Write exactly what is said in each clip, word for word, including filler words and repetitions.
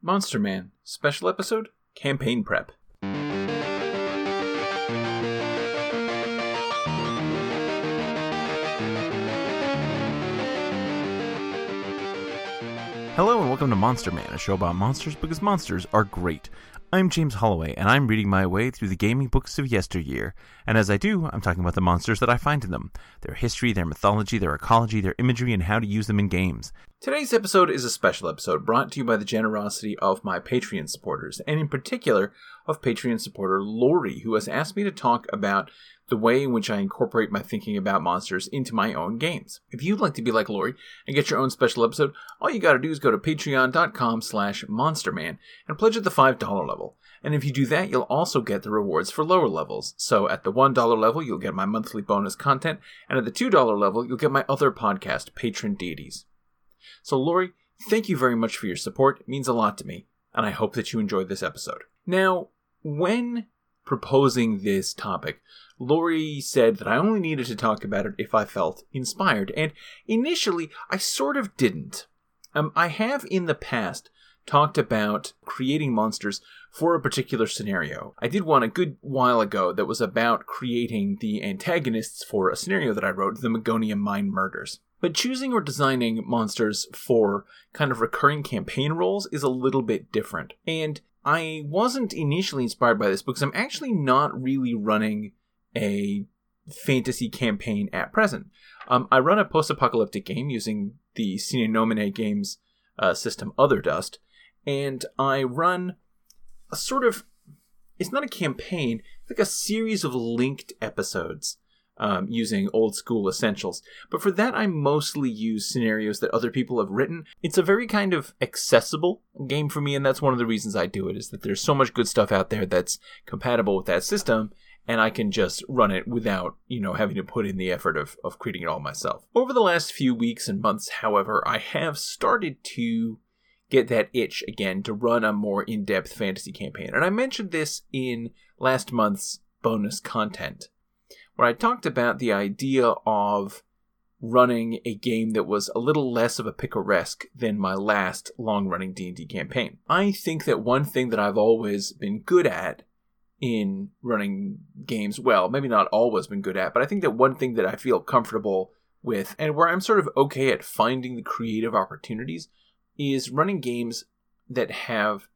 Monster Man, special episode, Campaign Prep. Hello and welcome to Monster Man, a show about monsters because monsters are great. I'm James Holloway, and I'm reading my way through the gaming books of yesteryear. And as I do, I'm talking about the monsters that I find in them, their history, their mythology, their ecology, their imagery, and how to use them in games. Today's episode is a special episode brought to you by the generosity of my Patreon supporters, and in particular of Patreon supporter Lori, who has asked me to talk about the way in which I incorporate my thinking about monsters into my own games. If you'd like to be like Lori and get your own special episode, all you gotta do is go to patreon.com slash monsterman and pledge at the five dollar level. And if you do that, you'll also get the rewards for lower levels. So at the one dollar level, you'll get my monthly bonus content, and at the two dollar level, you'll get my other podcast, Patron Deities. So Lori, thank you very much for your support. It means a lot to me, and I hope that you enjoyed this episode. Now, when proposing this topic, Lori said that I only needed to talk about it if I felt inspired, and initially, I sort of didn't. Um, I have in the past talked about creating monsters for a particular scenario. I did one a good while ago that was about creating the antagonists for a scenario that I wrote, the Megonium Mine Murders. But choosing or designing monsters for kind of recurring campaign roles is a little bit different. And I wasn't initially inspired by this because I'm actually not really running a fantasy campaign at present. Um, I run a post-apocalyptic game using the Sine Nomine Games uh, system Otherdust, and I run a sort of, it's not a campaign, it's like a series of linked episodes um, using old school essentials. But for that, I mostly use scenarios that other people have written. It's a very kind of accessible game for me, and that's one of the reasons I do it, is that there's so much good stuff out there that's compatible with that system, and I can just run it without, you know, having to put in the effort of, of creating it all myself. Over the last few weeks and months, however, I have started to get that itch again to run a more in-depth fantasy campaign. And I mentioned this in last month's bonus content, where I talked about the idea of running a game that was a little less of a picaresque than my last long-running D and D campaign. I think that one thing that I've always been good at in running games, well, maybe not always been good at, but I think that one thing that I feel comfortable with, and where I'm sort of okay at finding the creative opportunities, is running games that have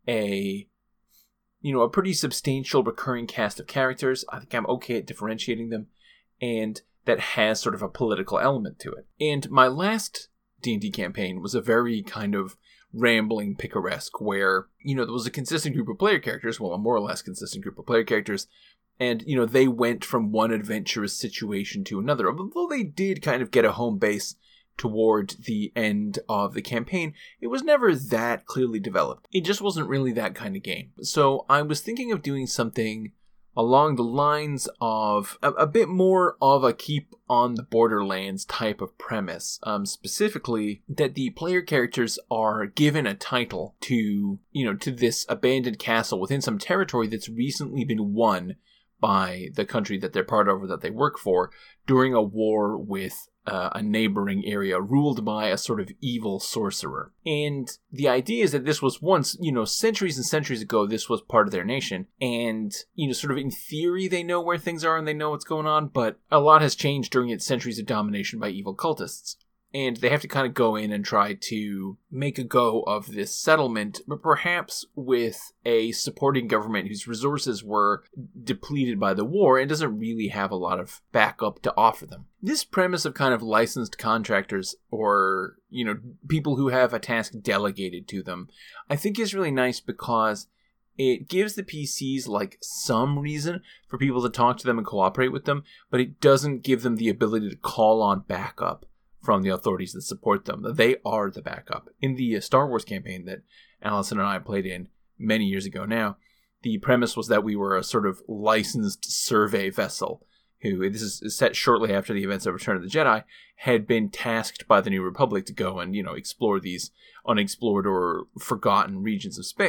a, you know, a pretty substantial recurring cast of characters. I think I'm okay at differentiating them, and that has sort of a political element to it. And my last D and D campaign was a very kind of rambling picaresque where, you know, there was a consistent group of player characters, well, a more or less consistent group of player characters, and, you know, they went from one adventurous situation to another. Although they did kind of get a home base toward the end of the campaign, it was never that clearly developed. It just wasn't really that kind of game. So I was thinking of doing something along the lines of a, a bit more of a keep on the Borderlands type of premise. Um, specifically, that the player characters are given a title to, you know, to this abandoned castle within some territory that's recently been won by the country that they're part of or that they work for during a war with Uh, a neighboring area ruled by a sort of evil sorcerer. And the idea is that this was once, you know, centuries and centuries ago, this was part of their nation. And, you know, sort of in theory, they know where things are and they know what's going on, but a lot has changed during its centuries of domination by evil cultists. And they have to kind of go in and try to make a go of this settlement, but perhaps with a supporting government whose resources were depleted by the war and doesn't really have a lot of backup to offer them. This premise of kind of licensed contractors or, you know, people who have a task delegated to them, I think is really nice because it gives the P Cs, like, some reason for people to talk to them and cooperate with them, but it doesn't give them the ability to call on backup from the authorities that support them. They are the backup. In the Star Wars campaign that Allison and I played in many years ago now, the premise was that we were a sort of licensed survey vessel who, this is set shortly after the events of Return of the Jedi, had been tasked by the New Republic to go and, you know, explore these unexplored or forgotten regions of space.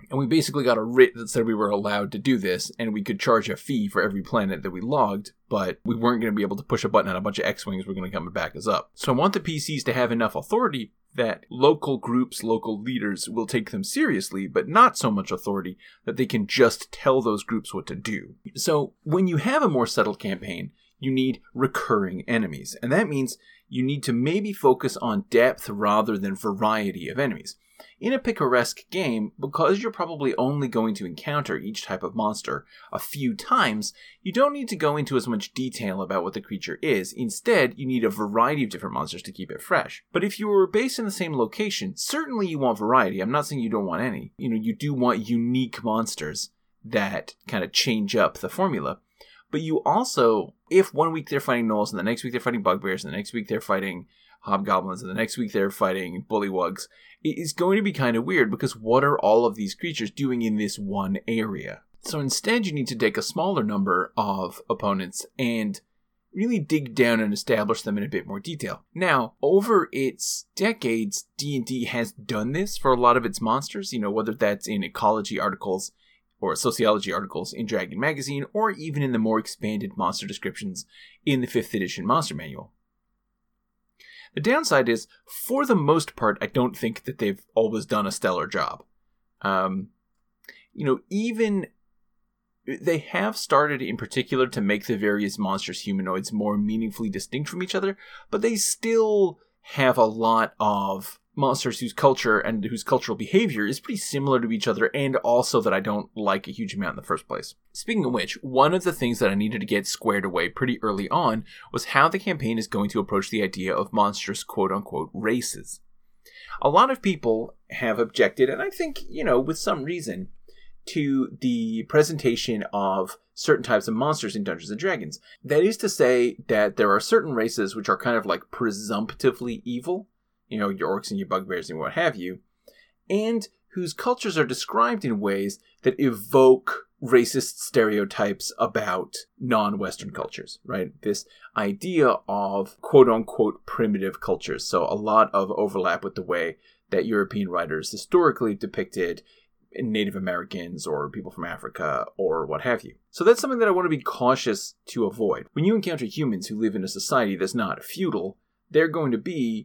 And we basically got a writ that said we were allowed to do this, and we could charge a fee for every planet that we logged, but we weren't going to be able to push a button and a bunch of X-Wings were going to come and back us up. So I want the P Cs to have enough authority that local groups, local leaders will take them seriously, but not so much authority that they can just tell those groups what to do. So when you have a more settled campaign, you need recurring enemies, and that means you need to maybe focus on depth rather than variety of enemies. In a picaresque game, because you're probably only going to encounter each type of monster a few times, you don't need to go into as much detail about what the creature is. Instead, you need a variety of different monsters to keep it fresh. But if you were based in the same location, certainly you want variety. I'm not saying you don't want any. You know, you do want unique monsters that kind of change up the formula. But you also, if one week they're fighting gnolls, and the next week they're fighting bugbears, and the next week they're fighting hobgoblins, and the next week they're fighting bullywugs, it is going to be kind of weird, because what are all of these creatures doing in this one area? So instead, you need to take a smaller number of opponents and really dig down and establish them in a bit more detail. Now, over its decades, D and D has done this for a lot of its monsters, you know, whether that's in ecology articles or sociology articles in Dragon Magazine, or even in the more expanded monster descriptions in the fifth edition Monster Manual. The downside is, for the most part, I don't think that they've always done a stellar job. Um, you know, even they have started in particular to make the various monsters humanoids more meaningfully distinct from each other, but they still have a lot of monsters whose culture and whose cultural behavior is pretty similar to each other, and also that I don't like a huge amount in the first place. Speaking of which, one of the things that I needed to get squared away pretty early on was how the campaign is going to approach the idea of monstrous quote-unquote races. A lot of people have objected, and I think, you know, with some reason, to the presentation of certain types of monsters in Dungeons and Dragons. That is to say that there are certain races which are kind of like presumptively evil, you know, your orcs and your bugbears and what have you, and whose cultures are described in ways that evoke racist stereotypes about non-Western cultures, right? This idea of quote-unquote primitive cultures. So a lot of overlap with the way that European writers historically depicted Native Americans or people from Africa or what have you. So that's something that I want to be cautious to avoid. When you encounter humans who live in a society that's not feudal, they're going to be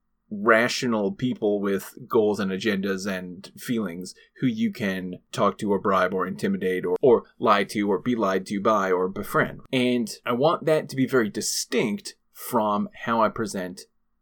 rational people with goals and agendas and feelings who you can talk to or bribe or intimidate or, or lie to or be lied to by or befriend. And I want that to be very distinct from how I present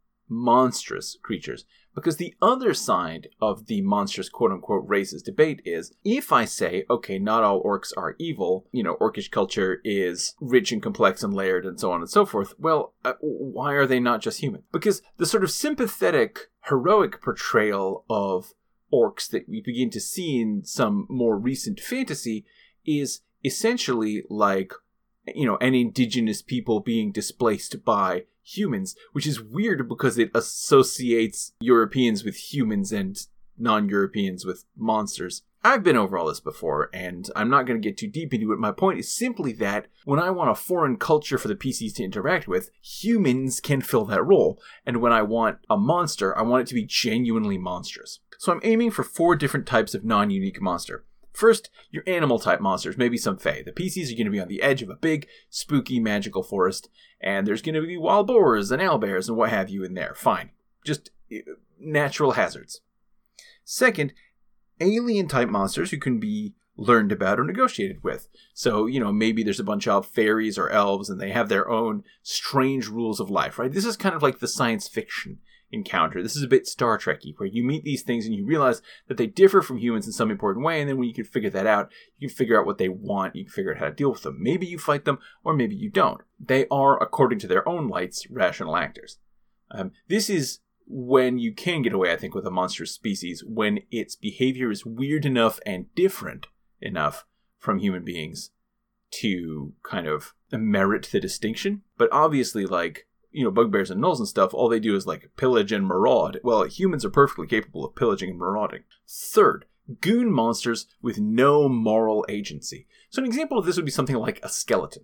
monstrous creatures. Because the other side of the monstrous quote-unquote races debate is, if I say, okay, not all orcs are evil, you know, orcish culture is rich and complex and layered and so on and so forth, well, uh, why are they not just human? Because the sort of sympathetic, heroic portrayal of orcs that we begin to see in some more recent fantasy is essentially like, you know, an indigenous people being displaced by humans, which is weird because it associates Europeans with humans and non-Europeans with monsters. I've been over all this before, and I'm not going to get too deep into it. My point is simply that when I want a foreign culture for the P Cs to interact with, humans can fill that role. And when I want a monster, I want it to be genuinely monstrous. So I'm aiming for four different types of non-unique monster. First, your animal-type monsters, maybe some fae. The P Cs are going to be on the edge of a big, spooky, magical forest, and there's going to be wild boars and owlbears and what have you in there. Fine. Just natural hazards. Second, alien-type monsters who can be learned about or negotiated with. So, you know, maybe there's a bunch of fairies or elves, and they have their own strange rules of life, right? This is kind of like the science fiction encounter. This is a bit Star Trek-y, where you meet these things and you realize that they differ from humans in some important way, and then when you can figure that out, you can figure out what they want, you can figure out how to deal with them. Maybe you fight them, or maybe you don't. They are, according to their own lights, rational actors. Um, this is when you can get away, I think, with a monstrous species, when its behavior is weird enough and different enough from human beings to kind of merit the distinction. But obviously, like, you know, bugbears and gnolls and stuff, all they do is, like, pillage and maraud. Well, humans are perfectly capable of pillaging and marauding. Third, goon monsters with no moral agency. So an example of this would be something like a skeleton,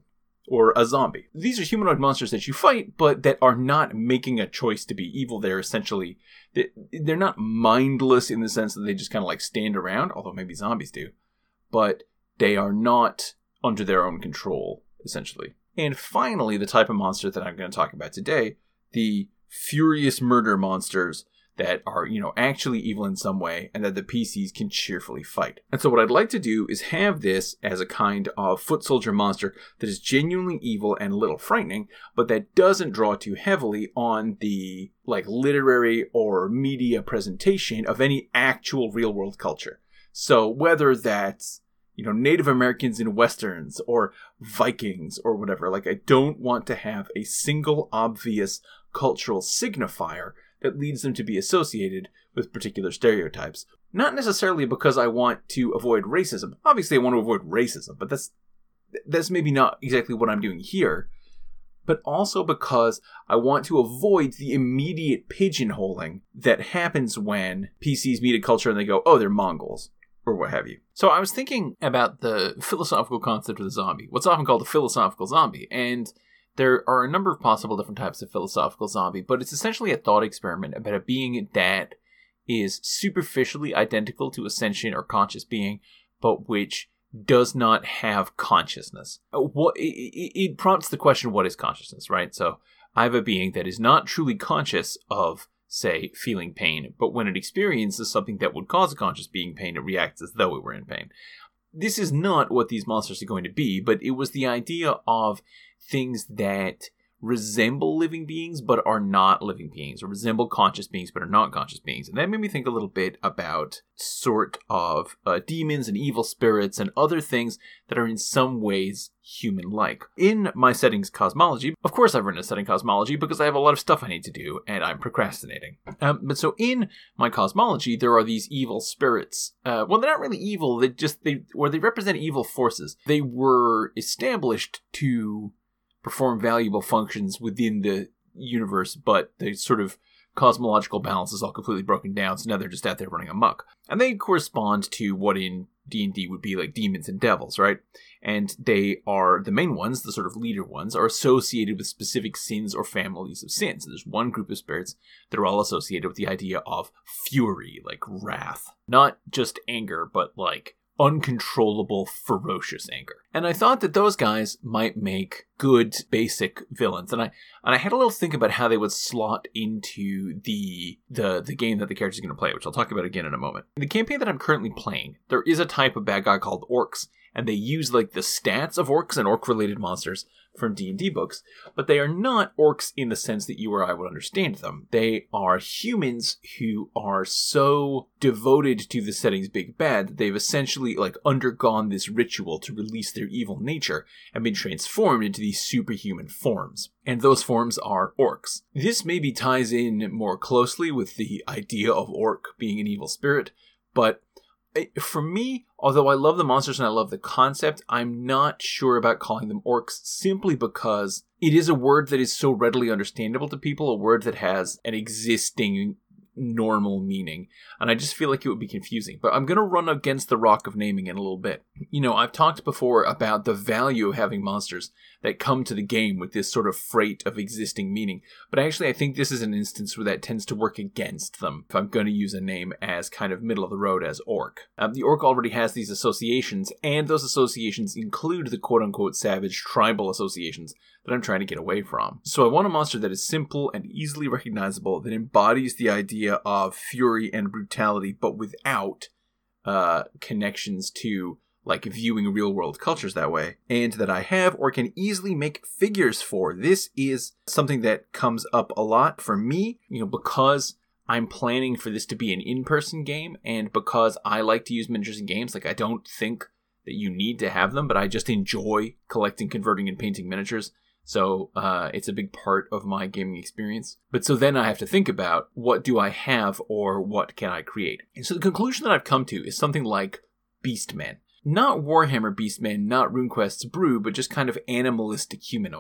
or a zombie. These are humanoid monsters that you fight, but that are not making a choice to be evil. They're essentially, they're not mindless in the sense that they just kind of like stand around, although maybe zombies do, but they are not under their own control, essentially. And finally, the type of monster that I'm going to talk about today, the furious murder monsters that are, you know, actually evil in some way and that the P Cs can cheerfully fight. And so what I'd like to do is have this as a kind of foot soldier monster that is genuinely evil and a little frightening, but that doesn't draw too heavily on the, like, literary or media presentation of any actual real-world culture. So whether that's, you know, Native Americans in Westerns or Vikings or whatever, like, I don't want to have a single obvious cultural signifier that leads them to be associated with particular stereotypes. Not necessarily because I want to avoid racism. Obviously, I want to avoid racism, but that's that's maybe not exactly what I'm doing here. But also because I want to avoid the immediate pigeonholing that happens when P Cs meet a culture and they go, oh, they're Mongols, or what have you. So I was thinking about the philosophical concept of the zombie, what's often called a philosophical zombie, and there are a number of possible different types of philosophical zombie, but it's essentially a thought experiment about a being that is superficially identical to a sentient or conscious being, but which does not have consciousness. What it, it prompts the question, what is consciousness, right? So I have a being that is not truly conscious of, say, feeling pain, but when it experiences something that would cause a conscious being pain, it reacts as though it were in pain. This is not what these monsters are going to be, but it was the idea of things that resemble living beings but are not living beings, or resemble conscious beings but are not conscious beings. And that made me think a little bit about sort of uh, demons and evil spirits and other things that are in some ways human-like. In my settings cosmology, of course I've written a setting cosmology because I have a lot of stuff I need to do and I'm procrastinating. Um, but so in my cosmology, there are these evil spirits. Uh, well, they're not really evil. They just, they, or they represent evil forces. They were established to perform valuable functions within the universe, but the sort of cosmological balance is all completely broken down, so now they're just out there running amok. And they correspond to what in D and D would be like demons and devils, right? And they are, the main ones, the sort of leader ones, are associated with specific sins or families of sins. And there's one group of spirits that are all associated with the idea of fury, like wrath. Not just anger, but like uncontrollable, ferocious anger. And I thought that those guys might make good basic villains. And I and I had a little think about how they would slot into the the the game that the character's going to play, which I'll talk about again in a moment. In the campaign that I'm currently playing, there is a type of bad guy called orcs, and they use like the stats of orcs and orc-related monsters from D and D books, but they are not orcs in the sense that you or I would understand them. They are humans who are so devoted to the setting's big bad that they've essentially like undergone this ritual to release their evil nature and been transformed into these superhuman forms. And those forms are orcs. This maybe ties in more closely with the idea of orc being an evil spirit, but for me, although I love the monsters and I love the concept, I'm not sure about calling them orcs simply because it is a word that is so readily understandable to people, a word that has an existing normal meaning, and I just feel like it would be confusing. But I'm going to run against the rock of naming in a little bit. You know, I've talked before about the value of having monsters that come to the game with this sort of freight of existing meaning, but actually I think this is an instance where that tends to work against them if I'm going to use a name as kind of middle of the road as orc. Um, the orc already has these associations, and those associations include the quote-unquote savage tribal associations that I'm trying to get away from. So I want a monster that is simple and easily recognizable, that embodies the idea of fury and brutality, but without uh, connections to like viewing real world cultures that way, and that I have or can easily make figures for. This is something that comes up a lot for me, you know, because I'm planning for this to be an in-person game, and because I like to use miniatures in games. Like, I don't think that you need to have them, but I just enjoy collecting, converting, and painting miniatures. So uh, it's a big part of my gaming experience. But so then I have to think about, what do I have or what can I create? And so the conclusion that I've come to is something like Beastmen. Not Warhammer Beastmen, not RuneQuest's Brew, but just kind of animalistic humanoids.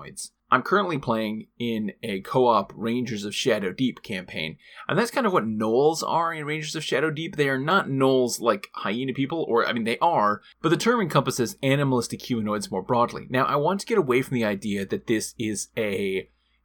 I'm currently playing in a co-op Rangers of Shadow Deep campaign, and that's kind of what gnolls are in Rangers of Shadow Deep. They are not gnolls like hyena people, or, I mean, they are, but the term encompasses animalistic humanoids more broadly. Now, I want to get away from the idea that this is a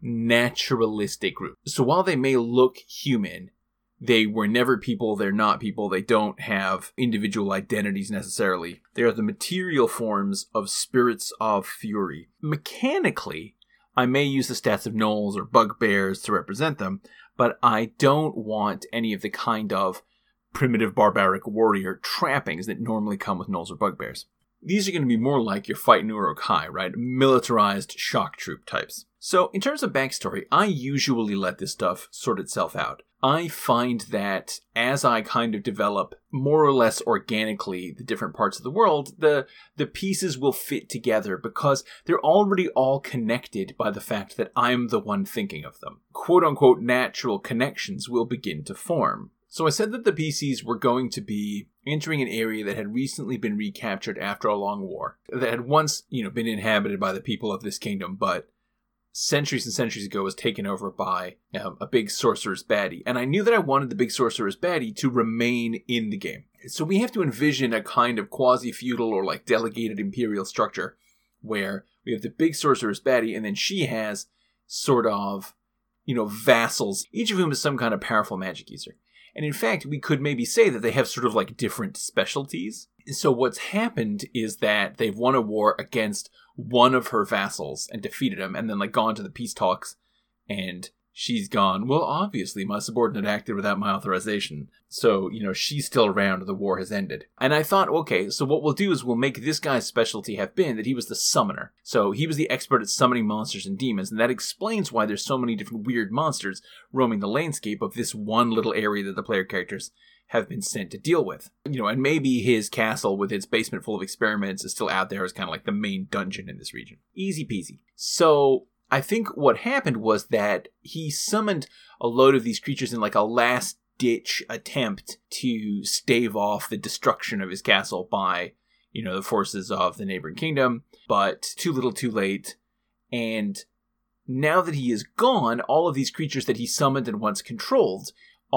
naturalistic group. So while they may look human, they were never people, they're not people, they don't have individual identities necessarily. They are the material forms of spirits of fury. Mechanically, I may use the stats of gnolls or bugbears to represent them, but I don't want any of the kind of primitive barbaric warrior trappings that normally come with gnolls or bugbears. These are going to be more like your fight in Uruk-hai, right? Militarized shock troop types. So in terms of backstory, I usually let this stuff sort itself out. I find that as I kind of develop more or less organically the different parts of the world, the the pieces will fit together because they're already all connected by the fact that I'm the one thinking of them. Quote-unquote natural connections will begin to form. So I said that the P Cs were going to be entering an area that had recently been recaptured after a long war, that had once, you know, been inhabited by the people of this kingdom, but centuries and centuries ago was taken over by um, a big sorcerer's baddie. And I knew that I wanted the big sorcerer's baddie to remain in the game. So we have to envision a kind of quasi-feudal or like delegated imperial structure where we have the big sorcerer's baddie and then she has sort of, you know, vassals, each of whom is some kind of powerful magic user. And in fact, we could maybe say that they have sort of like different specialties. So what's happened is that they've won a war against one of her vassals and defeated him and then like gone to the peace talks and she's gone, well, obviously my subordinate acted without my authorization. So, you know, she's still around, the war has ended. And I thought, okay, so what we'll do is we'll make this guy's specialty have been that he was the summoner. So he was the expert at summoning monsters and demons, and that explains why there's so many different weird monsters roaming the landscape of this one little area that the player characters have been sent to deal with. You know, and maybe his castle with its basement full of experiments is still out there as kind of like the main dungeon in this region. Easy peasy. So I think what happened was that he summoned a load of these creatures in like a last ditch attempt to stave off the destruction of his castle by, you know, the forces of the neighboring kingdom, but too little too late. And now that he is gone, all of these creatures that he summoned and once controlled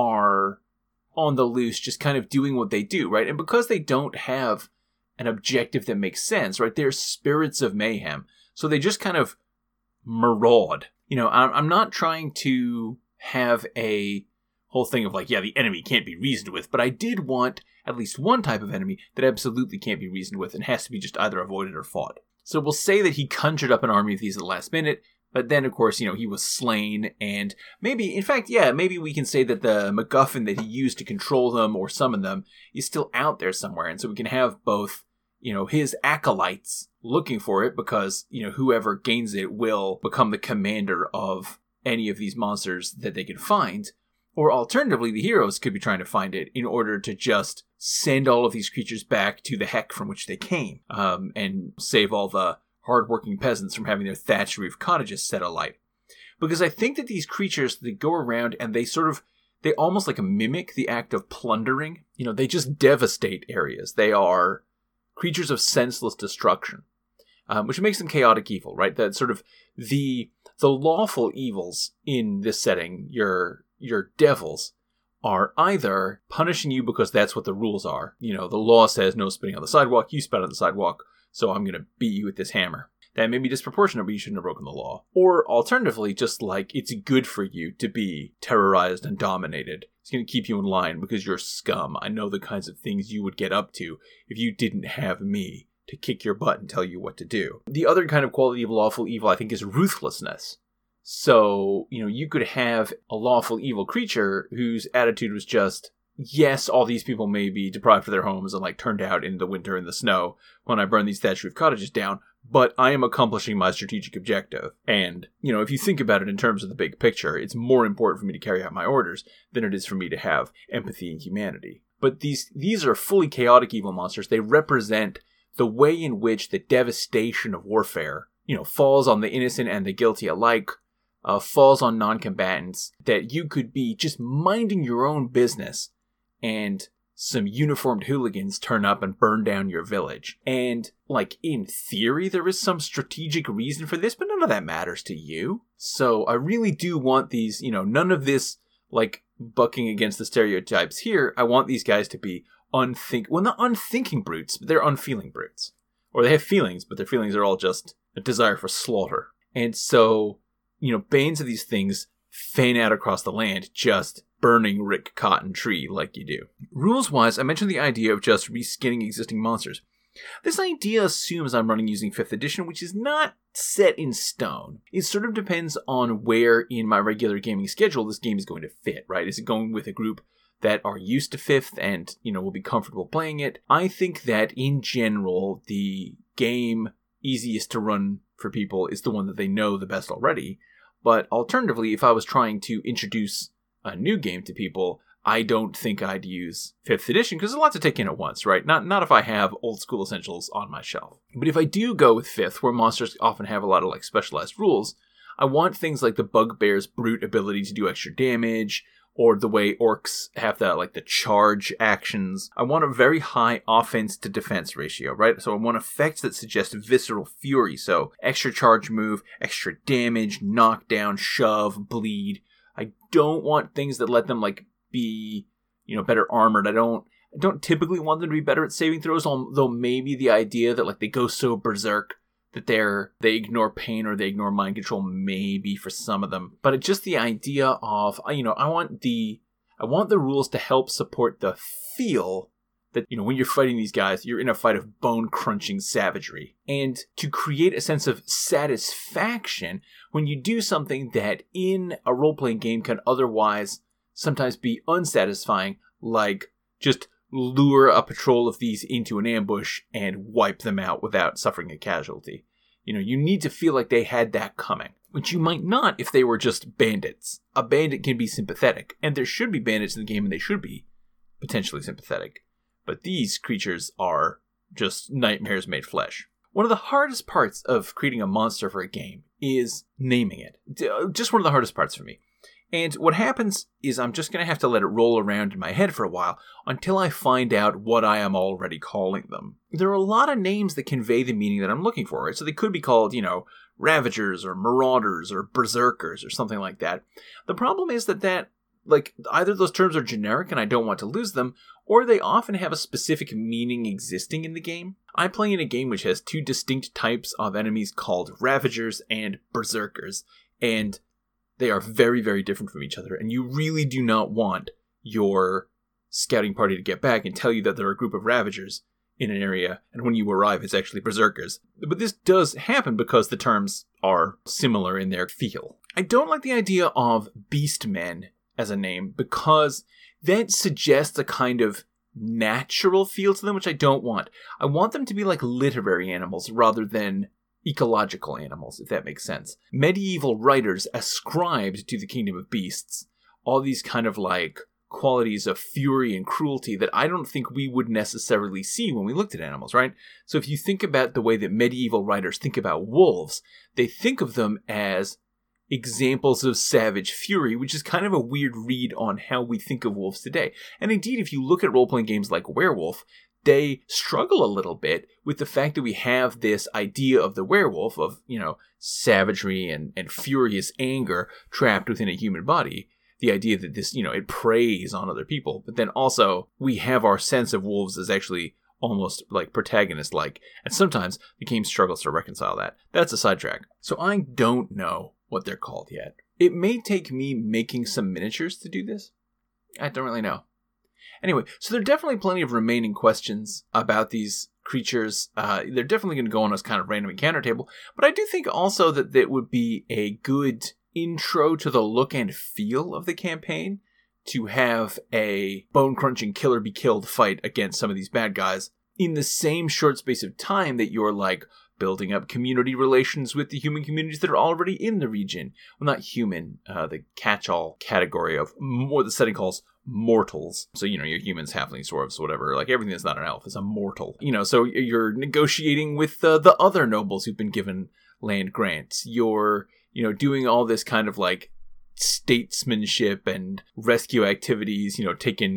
are on the loose, just kind of doing what they do, right? And because they don't have an objective that makes sense, right? They're spirits of mayhem. So they just kind of maraud. You know, I'm not trying to have a whole thing of like, yeah, the enemy can't be reasoned with, but I did want at least one type of enemy that absolutely can't be reasoned with and has to be just either avoided or fought. So we'll say that he conjured up an army of these at the last minute, but then, of course, you know, he was slain, and maybe, in fact, yeah, maybe we can say that the MacGuffin that he used to control them or summon them is still out there somewhere, and so we can have both, you know, his acolytes looking for it, because, you know, whoever gains it will become the commander of any of these monsters that they can find, or alternatively, the heroes could be trying to find it in order to just send all of these creatures back to the heck from which they came, um, and save all the hard-working peasants from having their thatch roof cottages set alight. Because I think that these creatures, they go around and they sort of, they almost like mimic the act of plundering. You know, they just devastate areas. They are creatures of senseless destruction, um, which makes them chaotic evil, right? That sort of the the lawful evils in this setting, your your devils, are either punishing you because that's what the rules are. You know, the law says no spitting on the sidewalk, you spat on the sidewalk, so I'm going to beat you with this hammer. That may be disproportionate, but you shouldn't have broken the law. Or alternatively, just like it's good for you to be terrorized and dominated. It's going to keep you in line because you're scum. I know the kinds of things you would get up to if you didn't have me to kick your butt and tell you what to do. The other kind of quality of lawful evil, I think, is ruthlessness. So, you know, you could have a lawful evil creature whose attitude was just, yes, all these people may be deprived of their homes and like turned out in the winter in the snow when I burn these thatch roof cottages down, but I am accomplishing my strategic objective. And, you know, if you think about it in terms of the big picture, it's more important for me to carry out my orders than it is for me to have empathy and humanity. But these these are fully chaotic evil monsters. They represent the way in which the devastation of warfare, you know, falls on the innocent and the guilty alike, uh, falls on non-combatants, that you could be just minding your own business and some uniformed hooligans turn up and burn down your village. And, like, in theory, there is some strategic reason for this, but none of that matters to you. So I really do want these, you know, none of this, like, bucking against the stereotypes here. I want these guys to be unthink, well, not unthinking brutes, but they're unfeeling brutes. Or they have feelings, but their feelings are all just a desire for slaughter. And so, you know, banes of these things fan out across the land, just burning Rick Cotton Tree like you do. Rules-wise, I mentioned the idea of just reskinning existing monsters. This idea assumes I'm running using fifth edition, which is not set in stone. It sort of depends on where in my regular gaming schedule this game is going to fit, right? Is it going with a group that are used to fifth and, you know, will be comfortable playing it? I think that, in general, the game easiest to run for people is the one that they know the best already. But alternatively, if I was trying to introduce a new game to people, I don't think I'd use fifth edition because there's a lot to take in at once, right? Not not if I have old school essentials on my shelf. But if I do go with fifth, where monsters often have a lot of like specialized rules, I want things like the Bugbear's brute ability to do extra damage, or the way orcs have the like the charge actions. I want a very high offense to defense ratio, right? So I want effects that suggest visceral fury. So extra charge move, extra damage, knockdown, shove, bleed. I don't want things that let them like be, you know, better armored. I don't I don't typically want them to be better at saving throws, although maybe the idea that like they go so berserk that they're they ignore pain or they ignore mind control, maybe for some of them. But it's just the idea of, you know, I want the I want the rules to help support the feel that, you know, when you're fighting these guys, you're in a fight of bone-crunching savagery. And to create a sense of satisfaction when you do something that in a role-playing game can otherwise sometimes be unsatisfying, like just lure a patrol of these into an ambush and wipe them out without suffering a casualty. You know, you need to feel like they had that coming, which you might not if they were just bandits. A bandit can be sympathetic, and there should be bandits in the game, and they should be potentially sympathetic. But these creatures are just nightmares made flesh. One of the hardest parts of creating a monster for a game is naming it. Just one of the hardest parts for me. And what happens is I'm just going to have to let it roll around in my head for a while until I find out what I am already calling them. There are a lot of names that convey the meaning that I'm looking for, right? So they could be called, you know, Ravagers or Marauders or Berserkers or something like that. The problem is that that, like, either those terms are generic and I don't want to lose them, or they often have a specific meaning existing in the game. I play in a game which has two distinct types of enemies called Ravagers and Berserkers, and they are very, very different from each other, and you really do not want your scouting party to get back and tell you that there are a group of Ravagers in an area, and when you arrive, it's actually Berserkers. But this does happen because the terms are similar in their feel. I don't like the idea of Beastmen as a name because that suggests a kind of natural feel to them, which I don't want. I want them to be like literary animals rather than ecological animals, if that makes sense. Medieval writers ascribed to the kingdom of beasts all these kind of like qualities of fury and cruelty that I don't think we would necessarily see when we looked at animals, right? So if you think about the way that medieval writers think about wolves, they think of them as examples of savage fury, which is kind of a weird read on how we think of wolves today. And indeed, if you look at role-playing games like Werewolf, they struggle a little bit with the fact that we have this idea of the werewolf, of, you know, savagery and, and furious anger trapped within a human body. The idea that this, you know, it preys on other people. But then also, we have our sense of wolves as actually almost like protagonist-like. And sometimes the game struggles to reconcile that. That's a sidetrack. So I don't know what they're called yet. It may take me making some miniatures to do this. I don't really know. Anyway, so there are definitely plenty of remaining questions about these creatures. Uh, they're definitely going to go on as kind of random encounter table. But I do think also that that would be a good intro to the look and feel of the campaign to have a bone-crunching kill-or-be-killed fight against some of these bad guys in the same short space of time that you're, like, building up community relations with the human communities that are already in the region. Well, not human, uh, the catch-all category of what the setting calls mortals. So, you know, your humans, halflings, dwarves, whatever, like everything that's not an elf is a mortal. You know, so you're negotiating with uh, the other nobles who've been given land grants. You're, you know, doing all this kind of like statesmanship and rescue activities, you know, taking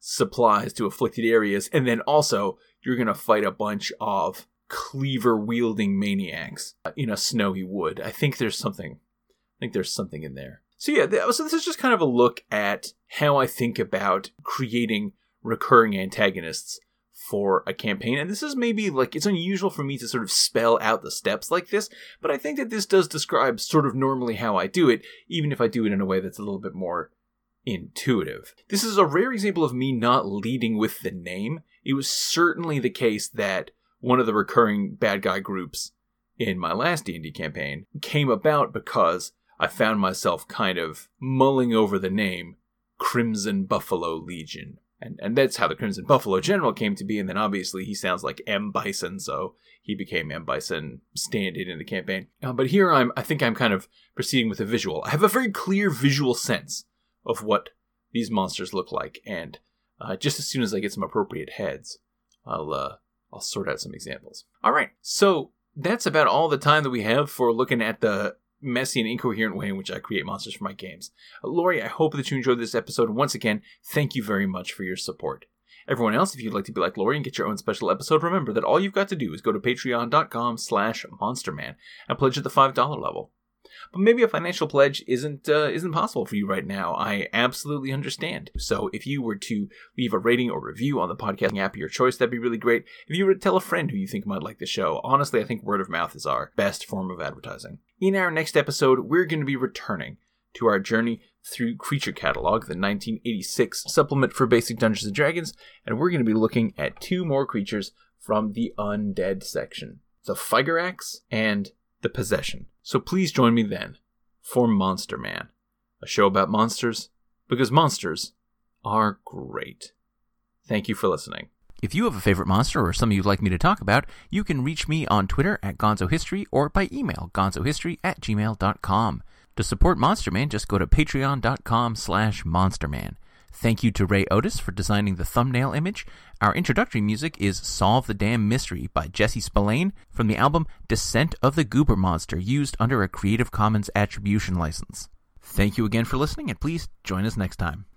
supplies to afflicted areas, and then also you're going to fight a bunch of cleaver-wielding maniacs in a snowy wood. I think there's something, I think there's something in there. So yeah, th- so this is just kind of a look at how I think about creating recurring antagonists for a campaign. And this is maybe like, it's unusual for me to sort of spell out the steps like this, but I think that this does describe sort of normally how I do it, even if I do it in a way that's a little bit more intuitive. This is a rare example of me not leading with the name. It was certainly the case that one of the recurring bad guy groups in my last D and D campaign came about because I found myself kind of mulling over the name Crimson Buffalo Legion. And and that's how the Crimson Buffalo General came to be, and then obviously he sounds like M. Bison, so he became M. Bison stand-in in the campaign. Uh, but here I'm, I think I'm kind of proceeding with a visual. I have a very clear visual sense of what these monsters look like, and uh, just as soon as I get some appropriate heads, I'll uh, I'll sort out some examples. All right, so that's about all the time that we have for looking at the messy and incoherent way in which I create monsters for my games. Uh, Lori, I hope that you enjoyed this episode. Once again, thank you very much for your support. Everyone else, if you'd like to be like Lori and get your own special episode, remember that all you've got to do is go to patreon.com slash monsterman and pledge at the five dollars level. But maybe a financial pledge isn't uh, isn't possible for you right now. I absolutely understand. So if you were to leave a rating or review on the podcasting app of your choice, that'd be really great. If you were to tell a friend who you think might like the show, honestly, I think word of mouth is our best form of advertising. In our next episode, we're going to be returning to our journey through Creature Catalog, the nineteen eighty-six supplement for Basic Dungeons and Dragons, and we're going to be looking at two more creatures from the Undead section, the Figurax and the Possession. So please join me then for Monster Man, a show about monsters, because monsters are great. Thank you for listening. If you have a favorite monster or something you'd like me to talk about, you can reach me on Twitter at GonzoHistory or by email, gonzohistory at gmail dot com. To support Monster Man, just go to patreon.com slash monsterman. Thank you to Ray Otis for designing the thumbnail image. Our introductory music is Solve the Damn Mystery by Jesse Spillane from the album Descent of the Goober Monster, used under a Creative Commons Attribution license. Thank you again for listening, and please join us next time.